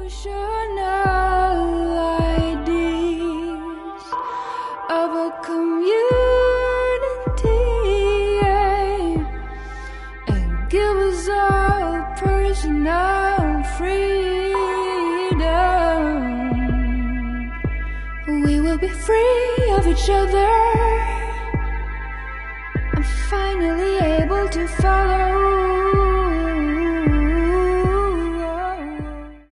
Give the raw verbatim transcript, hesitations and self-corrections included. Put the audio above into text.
Emotional ideas of a community, yeah, and give us all personal freedom. We will be free of each other. I'm finally able to follow